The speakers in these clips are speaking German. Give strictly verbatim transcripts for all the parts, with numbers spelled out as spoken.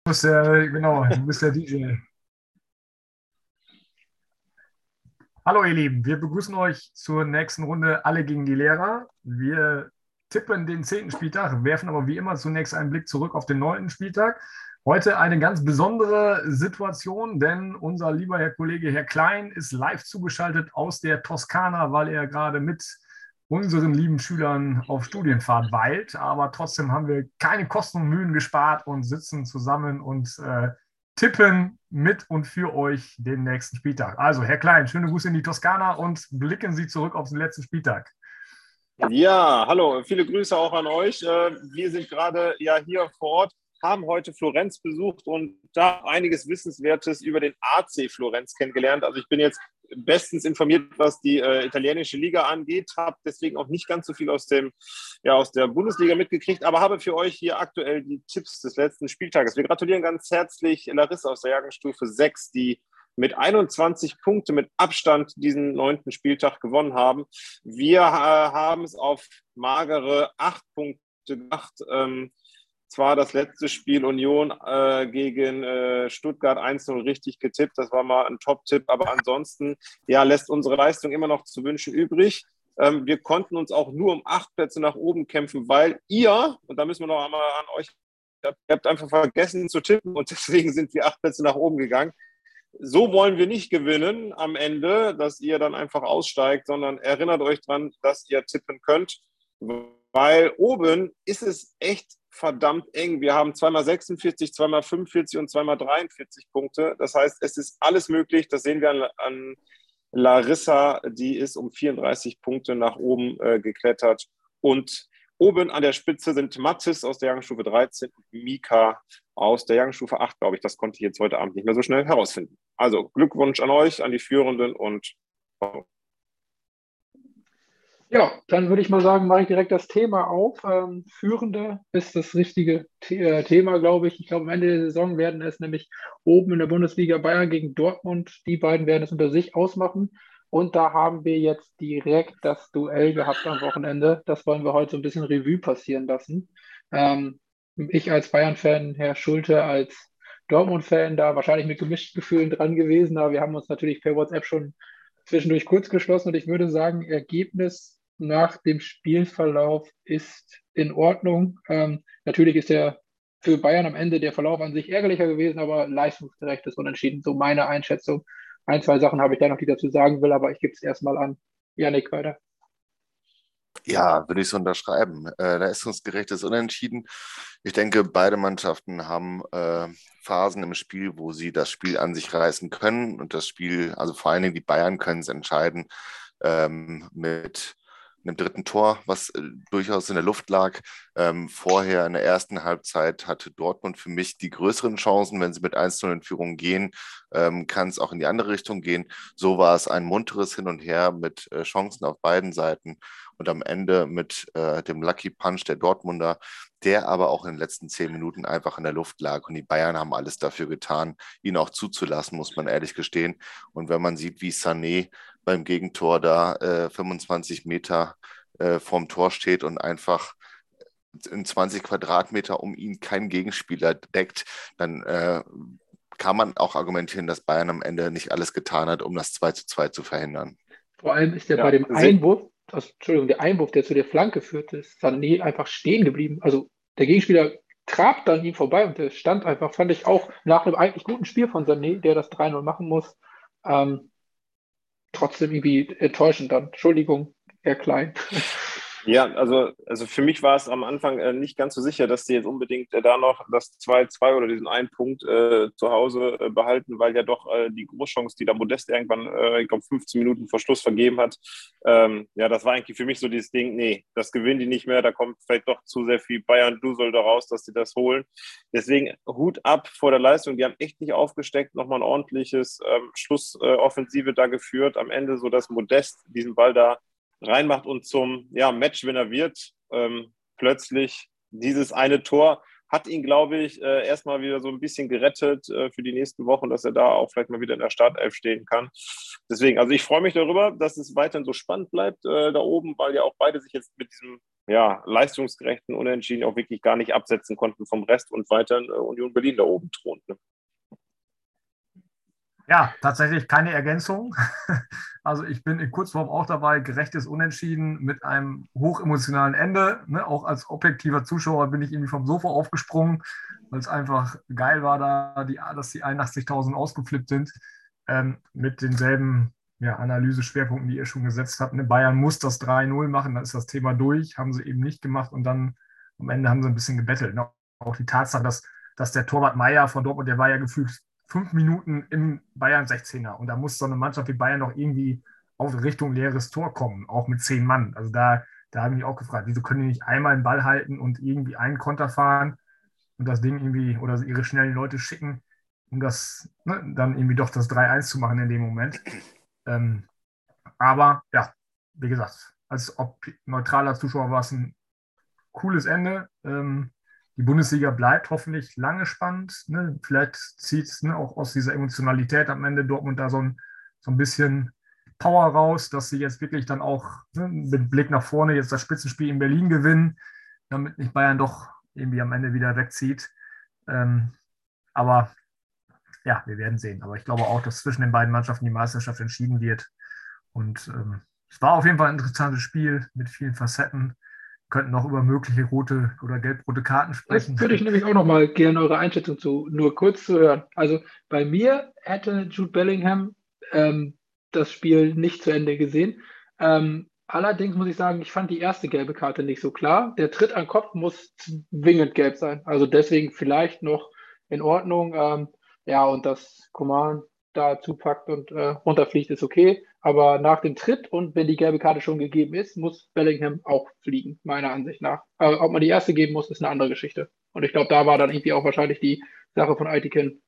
Du bist der, genau, du bist der D J. Hallo ihr Lieben, wir begrüßen euch zur nächsten Runde Alle gegen die Lehrer. Wir tippen den zehnten Spieltag, werfen aber wie immer zunächst einen Blick zurück auf den neunten Spieltag. Heute eine ganz besondere Situation, denn unser lieber Herr Kollege Herr Klein ist live zugeschaltet aus der Toskana, weil er gerade mit unseren lieben Schülern auf Studienfahrt weilt. Aber trotzdem haben wir keine Kosten und Mühen gespart und sitzen zusammen und äh, tippen mit und für euch den nächsten Spieltag. Also, Herr Klein, schöne Grüße in die Toskana und blicken Sie zurück auf den letzten Spieltag. Ja, hallo, viele Grüße auch an euch. Äh, Wir sind gerade ja hier vor Ort, haben heute Florenz besucht und da einiges Wissenswertes über den A C Florenz kennengelernt. Also ich bin jetzt bestens informiert, was die äh, italienische Liga angeht, habe deswegen auch nicht ganz so viel aus dem, ja, aus der Bundesliga mitgekriegt, aber habe für euch hier aktuell die Tipps des letzten Spieltages. Wir gratulieren ganz herzlich Larissa aus der Jahrgangsstufe sechs, die mit einundzwanzig Punkte mit Abstand diesen neunten Spieltag gewonnen haben. Wir äh, haben es auf magere acht Punkte gemacht. Ähm, zwar das letzte Spiel Union äh, gegen äh, Stuttgart eins null richtig getippt. Das war mal ein Top-Tipp. Aber ansonsten ja, lässt unsere Leistung immer noch zu wünschen übrig. Ähm, wir konnten uns auch nur um acht Plätze nach oben kämpfen, weil ihr, und da müssen wir noch einmal an euch, ihr habt einfach vergessen zu tippen und deswegen sind wir acht Plätze nach oben gegangen. So wollen wir nicht gewinnen am Ende, dass ihr dann einfach aussteigt, sondern erinnert euch dran, dass ihr tippen könnt, weil oben ist es echt verdammt eng. Wir haben zweimal sechsundvierzig, zweimal fünfundvierzig und zweimal dreiundvierzig Punkte. Das heißt, es ist alles möglich. Das sehen wir an, an Larissa, die ist um vierunddreißig Punkte nach oben äh, geklettert. Und oben an der Spitze sind Mathis aus der Jahrgangsstufe dreizehn und Mika aus der Jahrgangsstufe acht, glaube ich. Das konnte ich jetzt heute Abend nicht mehr so schnell herausfinden. Also Glückwunsch an euch, an die Führenden und Ja, dann würde ich mal sagen, mache ich direkt das Thema auf. Ähm, Führende ist das richtige The äh, Thema, glaube ich. Ich glaube, am Ende der Saison werden es nämlich oben in der Bundesliga Bayern gegen Dortmund. Die beiden werden es unter sich ausmachen. Und da haben wir jetzt direkt das Duell gehabt am Wochenende. Das wollen wir heute so ein bisschen Revue passieren lassen. Ähm, Ich als Bayern-Fan, Herr Schulte als Dortmund-Fan, da wahrscheinlich mit gemischten Gefühlen dran gewesen. Aber wir haben uns natürlich per WhatsApp schon zwischendurch kurz geschlossen und ich würde sagen, Ergebnis nach dem Spielverlauf ist in Ordnung. Ähm, natürlich ist der für Bayern am Ende der Verlauf an sich ärgerlicher gewesen, aber leistungsgerechtes Unentschieden, so meine Einschätzung. Ein, zwei Sachen habe ich da noch, die dazu sagen will, aber ich gebe es erstmal an Yannick weiter. Ja, würde ich so unterschreiben. Äh, leistungsgerechtes Unentschieden. Ich denke, beide Mannschaften haben äh, Phasen im Spiel, wo sie das Spiel an sich reißen können. Und das Spiel, also vor allen Dingen die Bayern können es entscheiden ähm, mit einem dritten Tor, was äh, durchaus in der Luft lag. Ähm, vorher in der ersten Halbzeit hatte Dortmund für mich die größeren Chancen. Wenn sie mit eins zu null in Führung gehen, ähm, kann es auch in die andere Richtung gehen. So war es ein munteres Hin und Her mit äh, Chancen auf beiden Seiten. Und am Ende mit äh, dem Lucky Punch der Dortmunder, der aber auch in den letzten zehn Minuten einfach in der Luft lag. Und die Bayern haben alles dafür getan, ihn auch zuzulassen, muss man ehrlich gestehen. Und wenn man sieht, wie Sané beim Gegentor da äh, fünfundzwanzig Meter äh, vorm Tor steht und einfach in zwanzig Quadratmeter um ihn kein Gegenspieler deckt, dann äh, kann man auch argumentieren, dass Bayern am Ende nicht alles getan hat, um das zwei zu zwei zu verhindern. Vor allem ist der bei ja, dem Einwurf, also, Entschuldigung, der Einwurf, der zu der Flanke führte, ist Sané einfach stehen geblieben. Also der Gegenspieler trabt an ihm vorbei und der stand einfach, fand ich auch nach einem eigentlich guten Spiel von Sané, der das drei null machen muss, ähm, trotzdem irgendwie enttäuschend dann. Entschuldigung, Herr Klein. Ja, also, also für mich war es am Anfang äh, nicht ganz so sicher, dass sie jetzt unbedingt äh, da noch das zwei zwei oder diesen einen Punkt äh, zu Hause äh, behalten, weil ja doch äh, die Großchance, die da Modest irgendwann, äh, ich glaube, fünfzehn Minuten vor Schluss vergeben hat, ähm, ja, das war eigentlich für mich so dieses Ding, nee, das gewinnen die nicht mehr, da kommt vielleicht doch zu sehr viel Bayern-Dusel da raus, dass sie das holen. Deswegen Hut ab vor der Leistung, die haben echt nicht aufgesteckt, nochmal ein ordentliches ähm, Schlussoffensive äh, da geführt, am Ende so, dass Modest diesen Ball da reinmacht und zum ja, Matchwinner wird. Ähm, plötzlich dieses eine Tor hat ihn, glaube ich, äh, erstmal wieder so ein bisschen gerettet äh, für die nächsten Wochen, dass er da auch vielleicht mal wieder in der Startelf stehen kann. Deswegen, also ich freue mich darüber, dass es weiterhin so spannend bleibt äh, da oben, weil ja auch beide sich jetzt mit diesem ja, leistungsgerechten Unentschieden auch wirklich gar nicht absetzen konnten vom Rest und weiterhin äh, Union Berlin da oben thront. Ne? Ja, tatsächlich keine Ergänzung. Also ich bin in Kurzform auch dabei, gerechtes Unentschieden mit einem hochemotionalen Ende. Ne? Auch als objektiver Zuschauer bin ich irgendwie vom Sofa aufgesprungen, weil es einfach geil war, da die, dass die einundachtzigtausend ausgeflippt sind. Ähm, mit denselben ja, Analyseschwerpunkten, die ihr schon gesetzt habt. Ne? Bayern muss das drei null machen, dann ist das Thema durch. Haben sie eben nicht gemacht und dann am Ende haben sie ein bisschen gebettelt. Ne? Auch die Tatsache, dass, dass der Torwart Meier von Dortmund, der war ja gefühlt fünf Minuten im Bayern sechzehner und da muss so eine Mannschaft wie Bayern noch irgendwie auf Richtung leeres Tor kommen, auch mit zehn Mann. Also da, da habe ich mich auch gefragt, wieso können die nicht einmal den Ball halten und irgendwie einen Konter fahren und das Ding irgendwie oder ihre schnellen Leute schicken, um das ne, dann irgendwie doch das drei eins zu machen in dem Moment. Ähm, aber ja, wie gesagt, als ob neutraler Zuschauer war es ein cooles Ende. Ähm, die Bundesliga bleibt hoffentlich lange spannend. Ne? Vielleicht zieht es ne, auch aus dieser Emotionalität am Ende Dortmund da so ein, so ein bisschen Power raus, dass sie jetzt wirklich dann auch ne, mit Blick nach vorne jetzt das Spitzenspiel in Berlin gewinnen, damit nicht Bayern doch irgendwie am Ende wieder wegzieht. Ähm, aber ja, wir werden sehen. Aber ich glaube auch, dass zwischen den beiden Mannschaften die Meisterschaft entschieden wird. Und ähm, es war auf jeden Fall ein interessantes Spiel mit vielen Facetten. Könnten noch über mögliche rote oder gelb-rote Karten Das sprechen. würde ich nämlich auch noch mal gerne eure Einschätzung zu nur kurz zu hören. Also bei mir hätte Jude Bellingham ähm, das Spiel nicht zu Ende gesehen. Ähm, allerdings muss ich sagen, ich fand die erste gelbe Karte nicht so klar. Der Tritt an den Kopf muss zwingend gelb sein. Also deswegen vielleicht noch in Ordnung. Ähm, ja, und dass Coman da zupackt und äh, runterfliegt, ist okay. Aber nach dem Tritt und wenn die gelbe Karte schon gegeben ist, muss Bellingham auch fliegen, meiner Ansicht nach. Aber ob man die erste geben muss, ist eine andere Geschichte. Und ich glaube, da war dann irgendwie auch wahrscheinlich die Sache von Aitiken.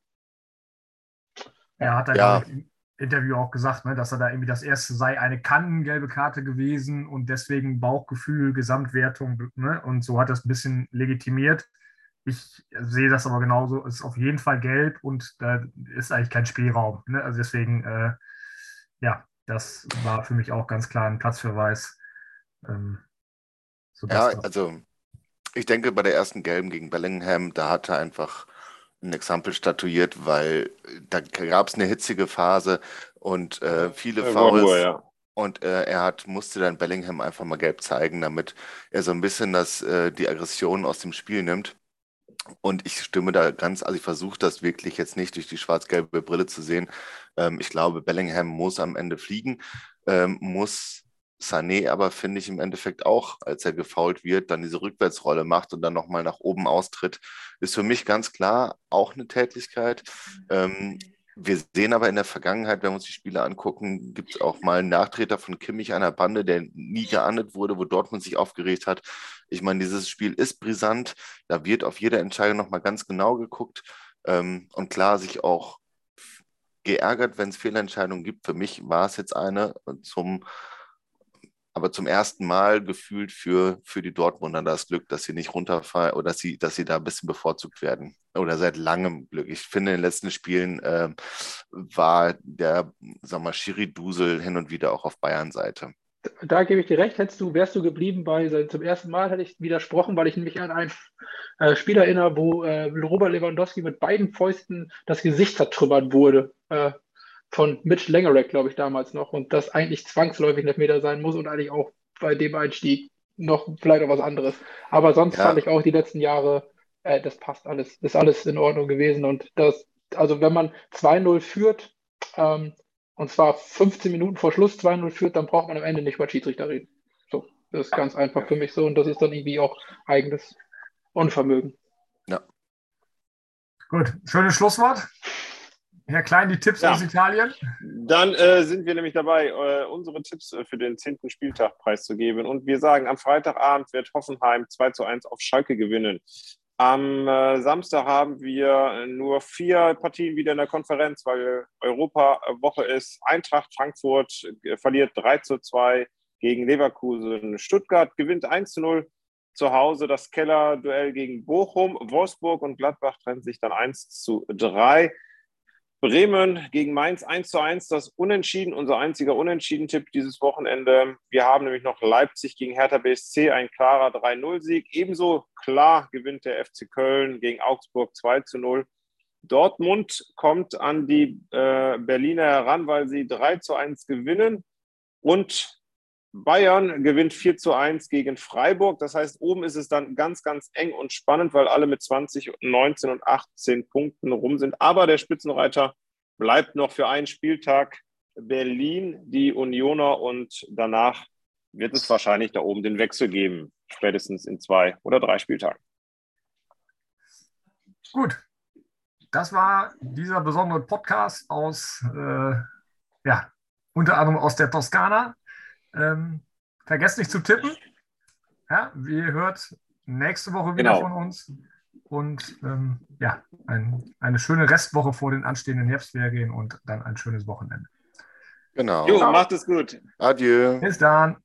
Er hat da, glaube Ja, ich, im Interview auch gesagt, ne, dass er da irgendwie das erste sei eine kannengelbe Karte gewesen und deswegen Bauchgefühl, Gesamtwertung, ne, und so hat er es ein bisschen legitimiert. Ich sehe das aber genauso, es ist auf jeden Fall gelb und da ist eigentlich kein Spielraum. Ne? Also deswegen, äh, ja, das war für mich auch ganz klar ein Platzverweis, ähm, sodass ja, das. also ich denke, bei der ersten Gelben gegen Bellingham, da hat er einfach ein Exempel statuiert, weil da gab es eine hitzige Phase und äh, viele Äh, war Ruhe, Fouls ja. und äh, er hat, musste dann Bellingham einfach mal gelb zeigen, damit er so ein bisschen das, äh, die Aggression aus dem Spiel nimmt. Und ich stimme da ganz, also ich versuche das wirklich jetzt nicht durch die schwarz-gelbe Brille zu sehen. Ähm, ich glaube, Bellingham muss am Ende fliegen, ähm, muss Sané aber, finde ich, im Endeffekt auch, als er gefoult wird, dann diese Rückwärtsrolle macht und dann nochmal nach oben austritt, ist für mich ganz klar auch eine Tätlichkeit. Ähm, wir sehen aber in der Vergangenheit, wenn wir uns die Spiele angucken, gibt es auch mal einen Nachtreter von Kimmich einer Bande, der nie geahndet wurde, wo Dortmund sich aufgeregt hat. Ich meine, dieses Spiel ist brisant. Da wird auf jede Entscheidung nochmal ganz genau geguckt ähm, und klar sich auch geärgert, wenn es Fehlentscheidungen gibt. Für mich war es jetzt eine zum, aber zum ersten Mal gefühlt für, für die Dortmunder das Glück, dass sie nicht runterfallen oder dass sie, dass sie da ein bisschen bevorzugt werden. Oder seit langem Glück. Ich finde, in den letzten Spielen äh, war der, sag mal, Schiri-Dusel hin und wieder auch auf Bayern-Seite. Da gebe ich dir recht, hättest du, wärst du geblieben bei, zum ersten Mal hätte ich widersprochen, weil ich mich an ein äh, Spiel erinnere, wo äh, Robert Lewandowski mit beiden Fäusten das Gesicht zertrümmert wurde. Äh, von Mitch Langerack, glaube ich, damals noch. Und das eigentlich zwangsläufig ein Elfmeter sein muss und eigentlich auch bei dem Einstieg noch vielleicht auch was anderes. Aber sonst fand Ja, ich auch die letzten Jahre, äh, das passt alles, ist alles in Ordnung gewesen. Und das, also wenn man zwei null führt, ähm, und zwar fünfzehn Minuten vor Schluss zwei null führt, dann braucht man am Ende nicht mal Schiedsrichter reden. So, das ist ganz einfach für mich so. Und das ist dann irgendwie auch eigenes Unvermögen. ja. Gut, schönes Schlusswort. Herr Klein, die Tipps aus Ja, Italien. dann äh, sind wir nämlich dabei, äh, unsere Tipps äh, für den zehnten Spieltag preiszugeben. Und wir sagen, am Freitagabend wird Hoffenheim zwei zu eins auf Schalke gewinnen. Am äh, Samstag haben wir nur vier Partien wieder in der Konferenz, weil Europa-Woche ist. Eintracht Frankfurt äh, verliert drei zu zwei gegen Leverkusen. Stuttgart gewinnt eins zu null zu Hause das Keller-Duell gegen Bochum. Wolfsburg und Gladbach trennen sich dann eins zu drei. Bremen gegen Mainz eins zu eins, das Unentschieden, unser einziger Unentschieden-Tipp dieses Wochenende. Wir haben nämlich noch Leipzig gegen Hertha B S C, ein klarer drei null Sieg. Ebenso klar gewinnt der F C Köln gegen Augsburg zwei zu null. Dortmund kommt an die äh, Berliner heran, weil sie drei zu eins gewinnen. Und Bayern gewinnt vier zu eins gegen Freiburg. Das heißt, oben ist es dann ganz, ganz eng und spannend, weil alle mit zwanzig, neunzehn und achtzehn Punkten rum sind. Aber der Spitzenreiter bleibt noch für einen Spieltag Berlin, die Unioner. Und danach wird es wahrscheinlich da oben den Wechsel geben, spätestens in zwei oder drei Spieltagen. Gut, das war dieser besondere Podcast aus, äh, ja, unter anderem aus der Toskana. Ähm, vergesst nicht zu tippen. Ja, wie ihr hört, nächste Woche wieder Genau. von uns. Und ähm, ja, ein, eine schöne Restwoche vor den anstehenden Herbstferien und dann ein schönes Wochenende. Genau. Jo, macht es gut. Adieu. Bis dann.